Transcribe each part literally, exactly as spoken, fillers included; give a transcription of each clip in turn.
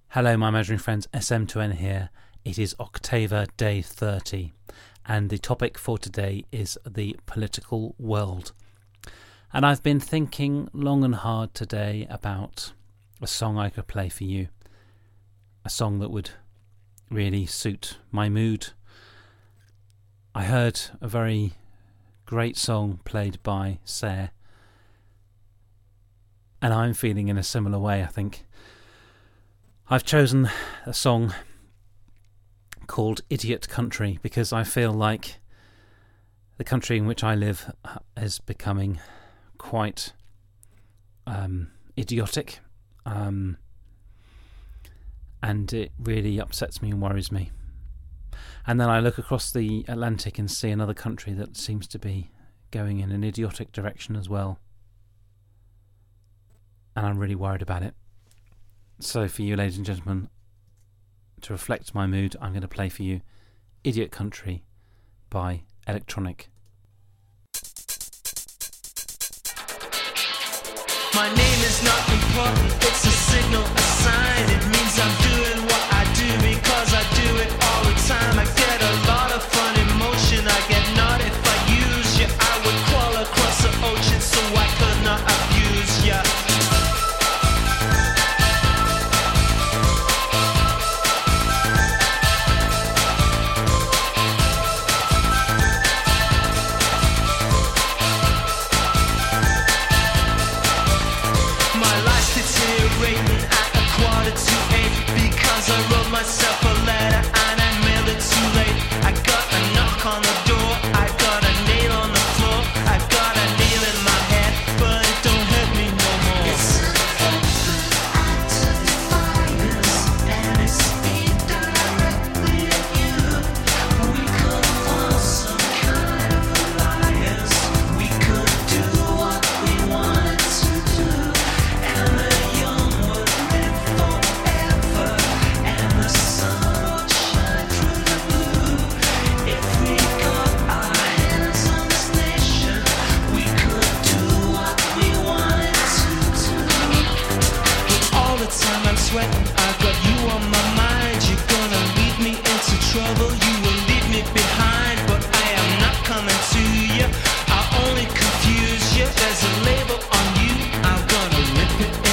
Hello, my imaginary friends, S M two N here. It is October Day thirty, and the topic for today is the political world. And I've been thinking long and hard today about a song I could play for you, a song that would really suit my mood. I heard a very great song played by Sayer, and I'm feeling in a similar way, I think. I've chosen a song called Idiot Country because I feel like the country in which I live is becoming quite um, idiotic, um, and it really upsets me and worries me. And then I look across the Atlantic and see another country that seems to be going in an idiotic direction as well, and I'm really worried about it. So for you, ladies and gentlemen, to reflect my mood, I'm going to play for you Idiot Country by Electronic. My name is not important, it's a signal, a sign. It means I'm doing what I do because I do it all the time. I get a lot of fun emotion, I get naughty if I use you. I would crawl across the ocean so I could not abuse you. Myself a letter and I mailed it too late. I got a knock on the door, I got a nail on the floor, I got a nail in my head, but it don't hurt me no more. It's an open act of defiance, and it's aimed directly at you. We could form some kind of alliance. We could do what we wanted to do, and the young would live forever. The sun would shine through the blue. If we got our hands on this nation, we could do what we wanted to do. But all the time I'm sweating, I've got you on my mind. You're gonna lead me into trouble, you will leave me behind. But I am not coming to you, I'll only confuse you. There's a label on you, I'm gonna rip it into you.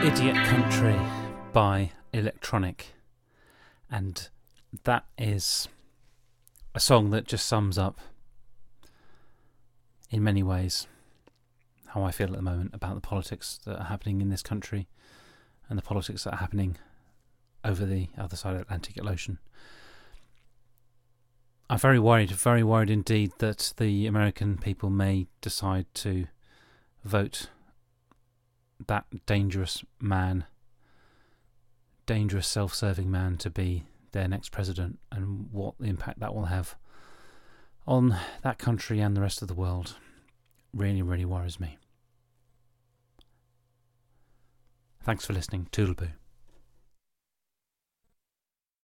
Idiot Country by Electronic, and that is a song that just sums up in many ways how I feel at the moment about the politics that are happening in this country and the politics that are happening over the other side of the Atlantic Ocean. I'm very worried, very worried indeed that the American people may decide to vote that dangerous man, dangerous self-serving man to be their next president, and what impact that will have on that country and the rest of the world really, really worries me. Thanks for listening. Toodaloo.